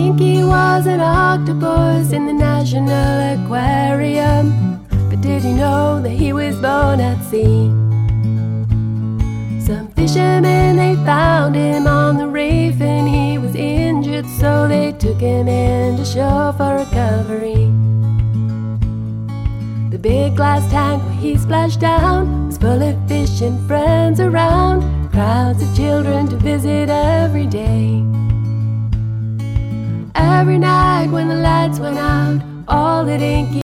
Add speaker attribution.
Speaker 1: Inky was an octopus in the National Aquarium, but did you know that he was born at sea? Some fishermen, they found him on the reef and he was injured, so they took him in to shore for recovery. The big glass tank where he splashed down was full of fish and friends around, crowds of children to visit every day. Every night when the lights went out, all that Inky